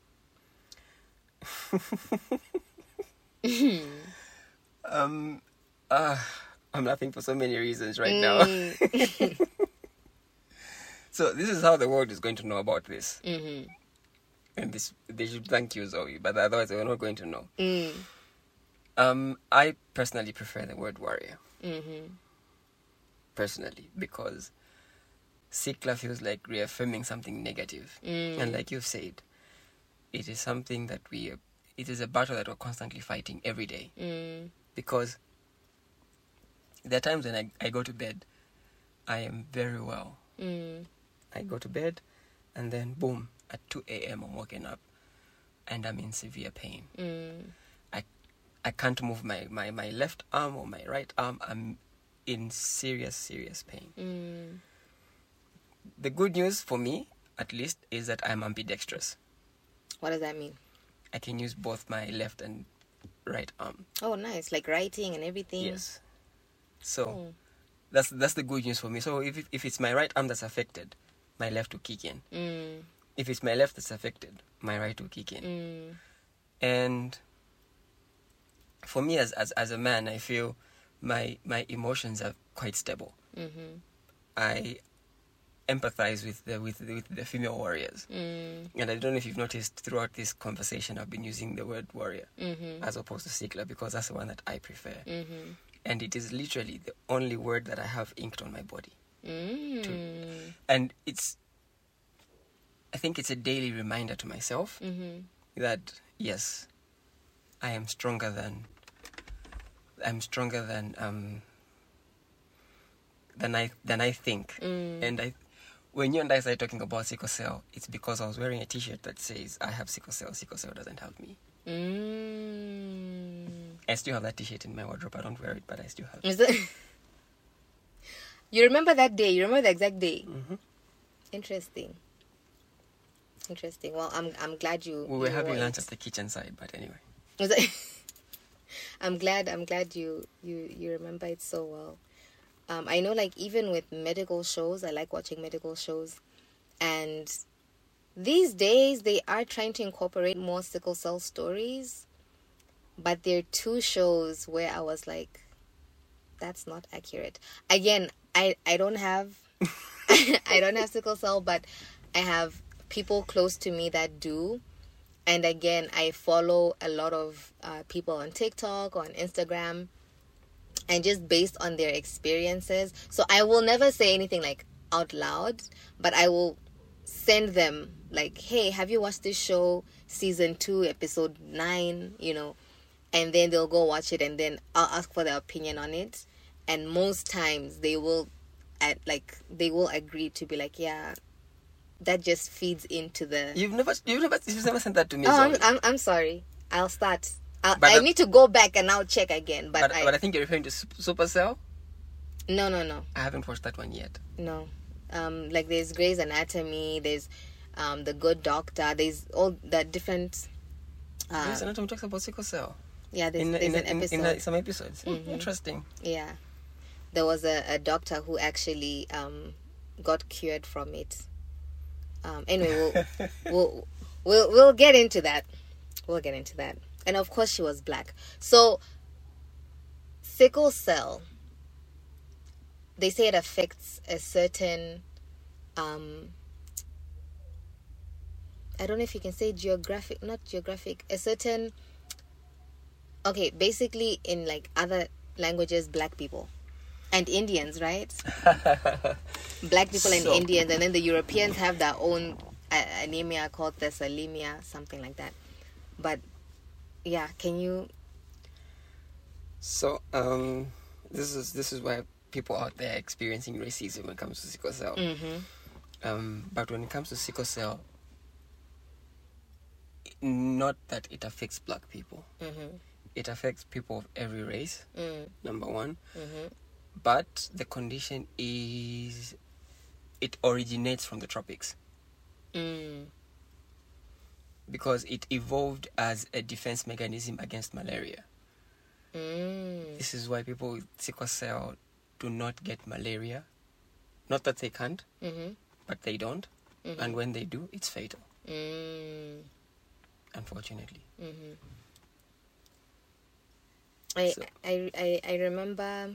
um uh, I'm laughing for so many reasons right Mm. now. So this is how the world is going to know about this. Mm-hmm. And this, they should thank you, Zoe, but otherwise they're not going to know. Mm. Um, I personally prefer the word warrior. Mm-hmm. Personally, because sickler feels like reaffirming something negative. Mm. And like you've said, it is something that we, it is a battle that we're constantly fighting every day. Mm. Because there are times when I, I go to bed, I am very well. Mm. I go to bed, and then boom, at two a.m. I'm waking up, and I'm in severe pain. Mm. I I can't move my, my, my left arm or my right arm. I'm in serious, serious pain. Mm. The good news for me, at least, is that I'm ambidextrous. What does that mean? I can use both my left and right arm. Oh, nice. Like writing and everything. Yes. So Oh. that's that's the good news for me. So if if it's my right arm that's affected, my left will kick in. Mm. If it's my left that's affected, my right will kick in. Mm. And for me as, as as a man, I feel my my emotions are quite stable. Mm-hmm. I empathize with the with the, with the female warriors. Mm. And I don't know if you've noticed throughout this conversation, I've been using the word warrior Mm-hmm. as opposed to seeker because that's the one that I prefer. Mm-hmm. And it is literally the only word that I have inked on my body. Mm. Too. And it's, I think it's a daily reminder to myself Mm-hmm. that yes, I am stronger than, I'm stronger than um than I than I think. Mm. And I, when you and I started talking about sickle cell, it's because I was wearing a T-shirt that says I have sickle cell. Sickle cell doesn't have me. Mm. I still have that T-shirt in my wardrobe. I don't wear it, but I still have it. Is it? You remember that day? You remember the exact day? Mm-hmm. Interesting. Interesting. Well, I'm I'm glad you. We were you having wore lunch it. at the kitchen side, but anyway. Was it? I'm glad. I'm glad you you you remember it so well. Um, I know, like even with medical shows, I like watching medical shows, and these days they are trying to incorporate more sickle cell stories, but there are two shows where I was like, that's not accurate. Again, I I don't have I don't have sickle cell, but I have people close to me that do. And again, I follow a lot of uh, people on TikTok, on Instagram, and just based on their experiences. So I will never say anything like out loud, but I will send them like, hey, have you watched this show, season two, episode nine, you know? And then they'll go watch it, and then I'll ask for their opinion on it. And most times they will, at like, they will agree to be like, yeah, that just feeds into the. You've never, you've never, you've never sent that to me. Oh, sorry. I'm, I'm, I'm sorry. I'll start. I'll, But I the- need to go back and I'll check again. But, but, I, but I think you're referring to Sup- Supercell. no, no, no, I haven't watched that one yet. no. Um, like there's Grey's Anatomy. There's, um, The Good Doctor. There's all the different. Uh, Grey's Anatomy talks about sickle cell yeah, there's, in, there's in, an in, episode. in, uh, some episodes. Hmm, Mhm. Interesting. Yeah, there was a, a doctor who actually um got cured from it. Um, anyway, we'll, we'll we'll we'll get into that. We'll get into that. And of course, she was black. So, sickle cell. They say it affects a certain. Um, I don't know if you can say geographic, not geographic. A certain. Okay, basically, in like other languages, black people and Indians, right? Black people and So- Indians, and then the Europeans have their own uh, anemia called thalassemia, something like that. But yeah, can you? So, um, this is this is why people out there are experiencing racism when it comes to sickle cell. Mm-hmm. Um, but when it comes to sickle cell, not that it affects black people. Mm-hmm. It affects people of every race, Mm, number one. mm-hmm. But the condition is, it originates from the tropics Mm. because it evolved as a defense mechanism against malaria. Mm. This is why people with sickle cell do not get malaria. Not that they can't, Mm-hmm. but they don't. Mm-hmm. And when they do, it's fatal, Mm. unfortunately. Mm-hmm. I, So- I I I remember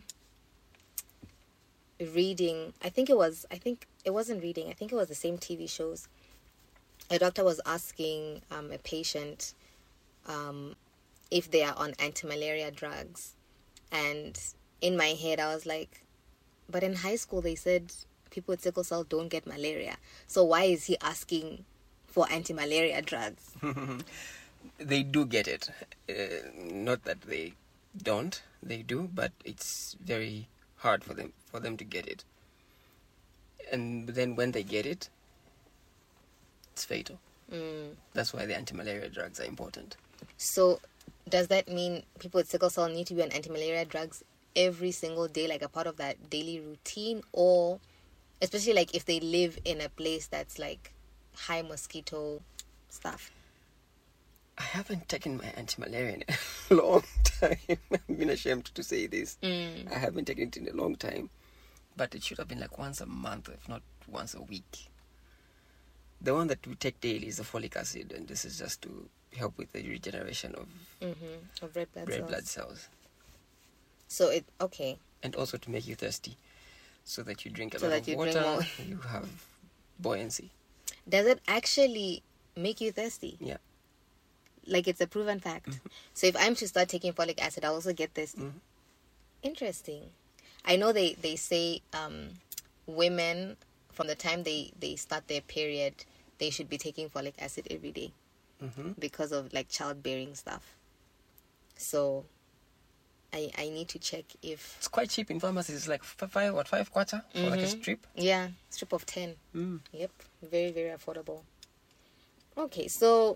reading. I think it was. I think it wasn't reading. I think it was the same T V shows. A doctor was asking um, a patient um, if they are on anti-malaria drugs, and in my head I was like, but in high school they said people with sickle cell don't get malaria. So why is he asking for anti-malaria drugs? They do get it. Uh, not that they don't, they do, but it's very hard for them for them to get it. And then when they get it, it's fatal. Mm. That's why the anti-malaria drugs are important. So, does that mean people with sickle cell need to be on anti-malaria drugs every single day, like a part of that daily routine? Or, especially like if they live in a place that's like high mosquito stuff? I haven't taken my anti-malaria in a long time. I've been ashamed to say this. Mm. I haven't taken it in a long time. But it should have been like once a month, if not once a week. The one that we take daily is the folic acid, and this is just to help with the regeneration of Mm-hmm. Of red blood red cells. blood cells, So it okay. and also to make you thirsty. so that you drink a So lot that of you drink water. more. You have buoyancy. Does it actually make you thirsty? Yeah. Like, it's a proven fact. Mm-hmm. So if I'm to start taking folic acid, I'll also get thirsty. Mm-hmm. Interesting. I know they, they say um, women, from the time they, they start their period, they should be taking folic acid every day Mm-hmm. because of, like, childbearing stuff. So I I need to check if... It's quite cheap in pharmacies. It's like f- five, what, five quarter for like a Mhm. strip. Yeah, strip of ten. Mm. Yep, very, very affordable. Okay, so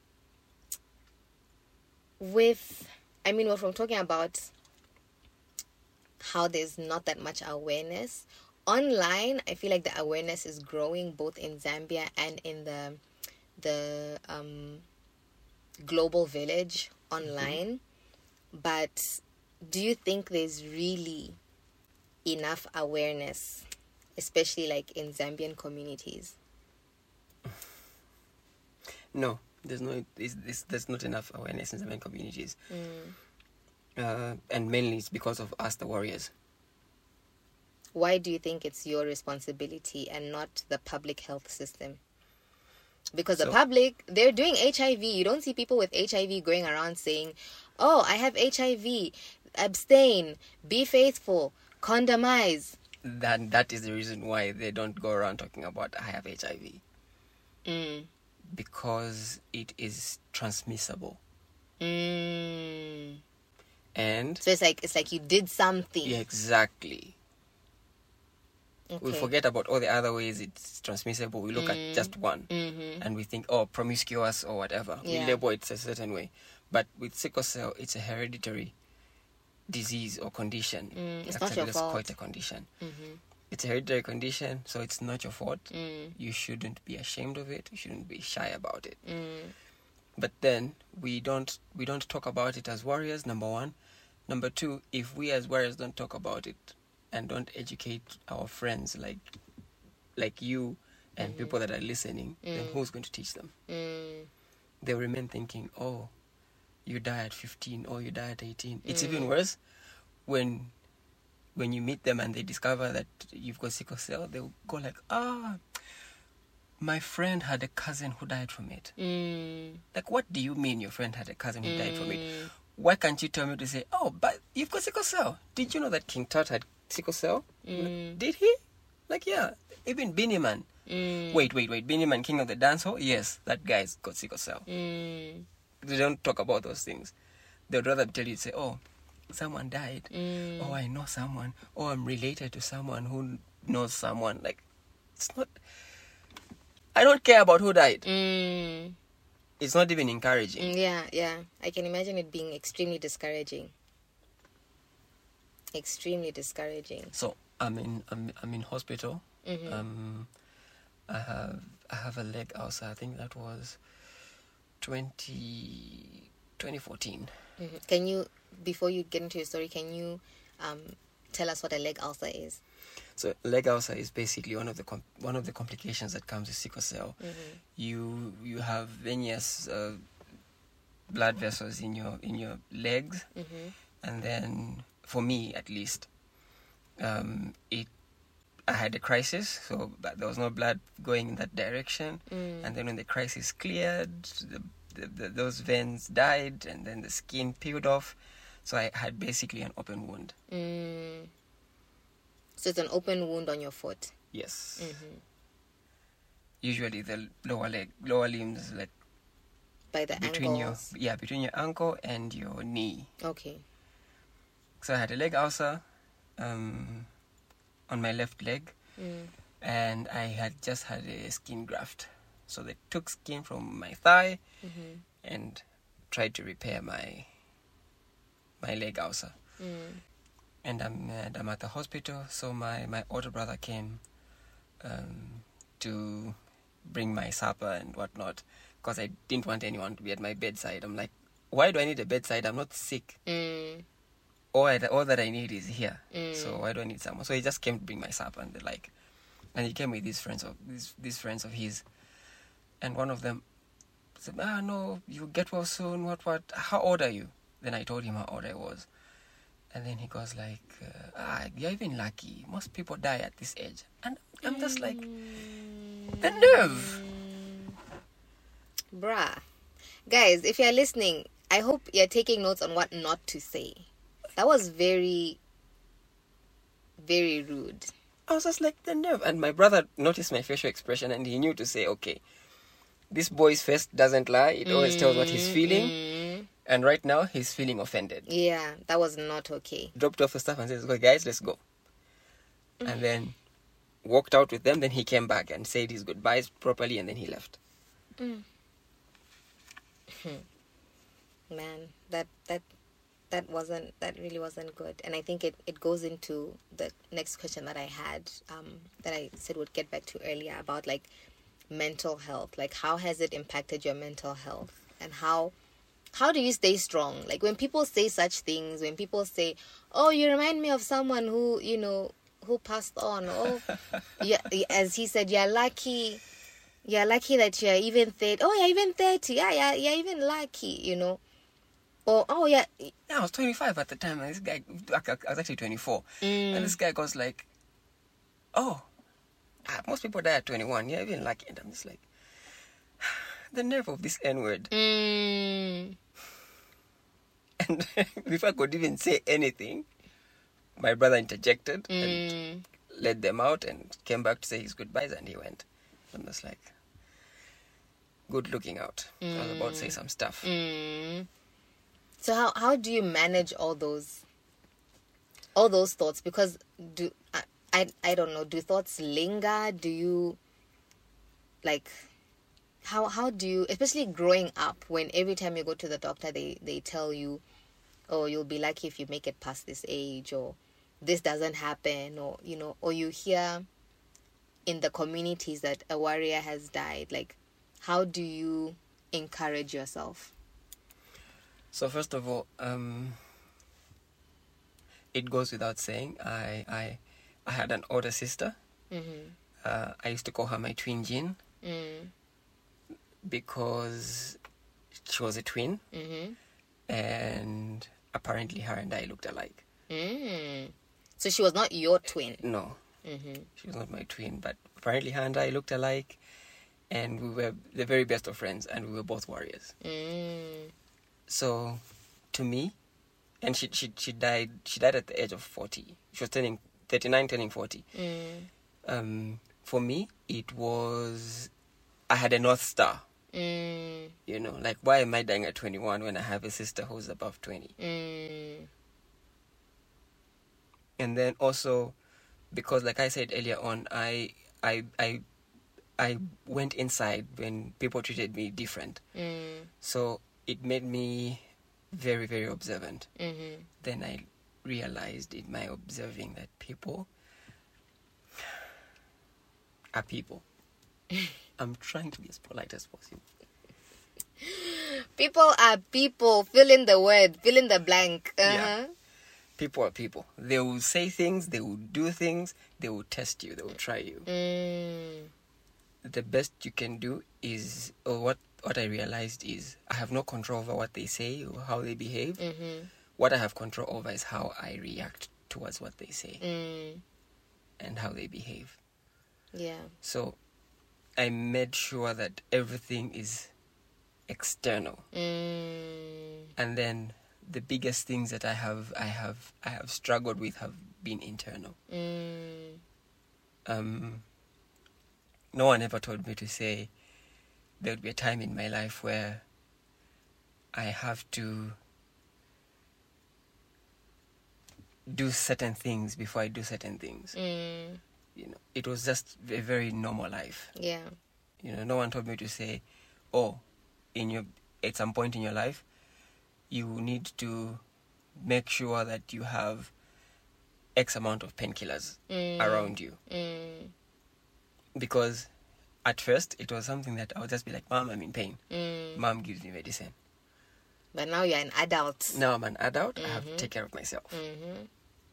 with, I mean, we're from talking about how there's not that much awareness. Online, I feel like the awareness is growing both in Zambia and in the the um, global village online. Mm-hmm. But do you think there's really enough awareness, especially like in Zambian communities? No, there's no. It's, it's, there's not enough awareness in Zambian communities, Mm. uh, and mainly it's because of us, the warriors. Why do you think it's your responsibility and not the public health system? Because So- the public, they're doing H I V. You don't see people with H I V going around saying, oh, I have H I V, abstain, be faithful, condomize. That that is the reason why they don't go around talking about I have H I V, Mm. because it is transmissible, Mm. and So it's like it's like you did something. yeah, exactly. Okay. We forget about all the other ways it's transmissible. We look Mm. at just one, Mm-hmm. and we think, oh, promiscuous or whatever. Yeah. We label it a certain way, but with sickle cell, it's a hereditary disease or condition. Mm, it's not Actually, your that's fault. quite a condition. Mm-hmm. It's a hereditary condition, so it's not your fault. Mm. You shouldn't be ashamed of it. You shouldn't be shy about it. Mm. But then we don't we don't talk about it as warriors. Number one, number two. If we as warriors don't talk about it and don't educate our friends like like you and Mhm. people that are listening, then Mm. who's going to teach them? Mm. They remain thinking, oh, you die at fifteen or you die at eighteen. It's Mm. even worse when when you meet them and they discover that you've got sickle cell. They'll go like, ah, my friend had a cousin who died from it. Mm. Like, what do you mean your friend had a cousin who died from it? Mm. Why can't you tell me to say, oh, but you've got sickle cell? Did you know that King Tut had sickle cell? Mm. Did he? Like, yeah. Even Beanie Man. Mm. Wait, wait, wait. Beanie Man, king of the dancehall? Yes, that guy's got sickle cell. Mm. They don't talk about those things. They'd rather tell you, say, oh, someone died. Mm. Oh, I know someone. Oh, I'm related to someone who knows someone. Like, it's not... I don't care about who died. Mm. It's not even encouraging. Mm, yeah, yeah. I can imagine it being extremely discouraging. Extremely discouraging. So I'm in I'm, I'm in hospital. Mhm. Um, I have I have a leg ulcer. I think that was twenty, twenty fourteen. Mhm. Can you, before you get into your story, can you um, tell us what a leg ulcer is? So leg ulcer is basically one of the com- one of the complications that comes with sickle cell. Mm-hmm. You you have venous uh, blood vessels in your in your legs, Mm-hmm. and then for me at least, um, it I had a crisis, so but there was no blood going in that direction. Mm. And then when the crisis cleared, the, the, the, those veins died, and then the skin peeled off. So I had basically an open wound. Mm. So it's an open wound on your foot. Yes. Mm-hmm. Usually the lower leg, lower limbs, like By the between ankles. your yeah between your ankle and your knee. Okay. So I had a leg ulcer um, on my left leg, Mm. and I had just had a skin graft. So they took skin from my thigh Mm-hmm. and tried to repair my my leg ulcer. Mm. And I'm, and I'm at the hospital, so my, my older brother came um, to bring my supper and whatnot, because I didn't want anyone to be at my bedside. I'm like, why do I need a bedside? I'm not sick. Mm. All, I, all that I need is here. Mm. So why do I need someone? So he just came to bring my supper, and they're like, and he came with these friends of these these friends of his, and one of them said, ah no, you get well soon. What what? How old are you? Then I told him how old I was. And then he goes like, uh, ah, you're even lucky. Most people die at this age. And I'm just like, the nerve. Bruh. Guys, if you're listening, I hope you're taking notes on what not to say. That was very, very rude. I was just like, the nerve. And my brother noticed my facial expression and he knew to say, okay, this boy's face doesn't lie. It always tells what he's feeling. Mm. And right now, he's feeling offended. Yeah, that was not okay. Dropped off the stuff and says, okay, guys, let's go. Mm. And then walked out with them. Then he came back and said his goodbyes properly and then he left. Mm. Man, that that that wasn't that really wasn't good. And I think it, it goes into the next question that I had, um, that I said would get back to earlier about like mental health. Like, how has it impacted your mental health? And how how do you stay strong? Like, when people say such things, when people say, oh, you remind me of someone who, you know, who passed on. Oh, yeah, as he said, you're lucky. You're lucky that you're even thirty. Oh, you're even thirty. Yeah, yeah, you're even lucky, you know. Or, oh, yeah. Yeah, I was twenty-five at the time. And this guy, I was actually twenty-four. Mm. And this guy goes like, oh, most people die at twenty-one. You're even lucky. And I'm just like, the nerve of this N-word. Mm. And before I could even say anything, my brother interjected Mm. and let them out and came back to say his goodbyes and he went. I'm just like, good looking out. Mm. I was about to say some stuff. Mm. So how how do you manage all those all those thoughts? Because do I, I I don't know, do thoughts linger? Do you like how how do you, especially growing up, when every time you go to the doctor they, they tell you, oh, you'll be lucky if you make it past this age, or this doesn't happen, or you know, or you hear in the communities that a warrior has died. Like, how do you encourage yourself? So first of all, um, it goes without saying, I I, I had an older sister. Mm-hmm. Uh, I used to call her my twin Jean. Mm. Because she was a twin. Mm-hmm. And apparently her and I looked alike. Mm. So she was not your twin? No. Mm-hmm. She was not my twin, but apparently her and I looked alike. And we were the very best of friends, and we were both warriors. Mm. So, to me, and she she she died. She died at the age of forty. She was turning thirty-nine, turning forty. Mm. Um, for me, it was I had a North Star. Mm. You know, like, why am I dying at twenty-one when I have a sister who's above twenty? Mm. And then also, because like I said earlier on, I I I I went inside when people treated me different. Mm. So it made me very, very observant. Mm-hmm. Then I realized in my observing that people are people. I'm trying to be as polite as possible. People are people. Fill in the word. Fill in the blank. Uh-huh. Yeah. People are people. They will say things. They will do things. They will test you. They will try you. Mm. The best you can do is, or what, what I realized is, I have no control over what they say or how they behave. Mm-hmm. What I have control over is how I react towards what they say Mm. and how they behave. Yeah. So I made sure that everything is external. Mm. And then the biggest things that I have I have I have struggled with have been internal. Mm. Um no one ever told me to say there would be a time in my life where I have to do certain things before I do certain things. Mm. You know, it was just a very normal life. Yeah. You know, no one told me to say, oh, in your at some point in your life, you need to make sure that you have X amount of painkillers Mm. around you. Mm. Because at first, it was something that I would just be like, Mom, I'm in pain. Mm. Mom gives me medicine. But now you're an adult. Now I'm an adult. Mm-hmm. I have to take care of myself. Mm-hmm.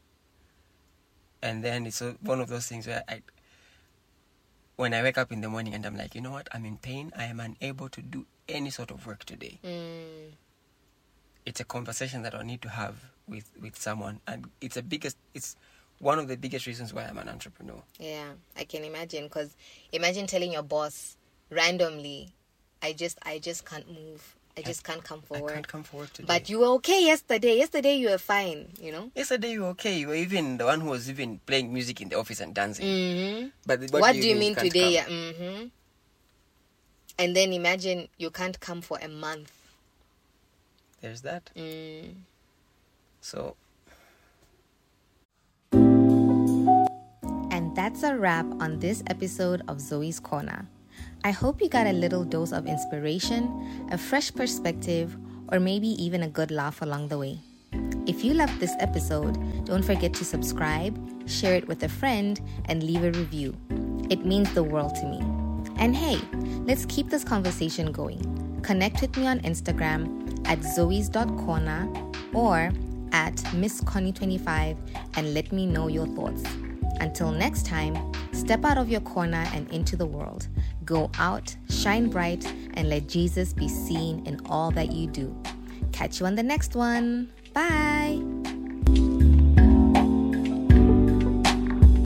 And then it's one of those things where I, when I wake up in the morning and I'm like, you know what, I'm in pain. I am unable to do any sort of work today. Mm. it's a conversation that I need to have with, with someone, and it's a biggest it's one of the biggest reasons why I'm an entrepreneur. Yeah, I can imagine, because imagine telling your boss randomly, I just I just can't move. I just can't come forward. I can't come forward today. But you were okay yesterday. Yesterday you were fine, you know? Yesterday you were okay. You were even the one who was even playing music in the office and dancing. Mm-hmm. But what, what do you, do you mean, mean you today? Yeah, mm-hmm. And then imagine you can't come for a month. There's that. Mm. So. And that's a wrap on this episode of Zoe's Corner. I hope you got a little dose of inspiration, a fresh perspective, or maybe even a good laugh along the way. If you loved this episode, don't forget to subscribe, share it with a friend, and leave a review. It means the world to me. And hey, let's keep this conversation going. Connect with me on Instagram at zoes dot corner or at miss connie twenty-five and let me know your thoughts. Until next time, step out of your corner and into the world. Go out, shine bright, and let Jesus be seen in all that you do. Catch you on the next one. Bye.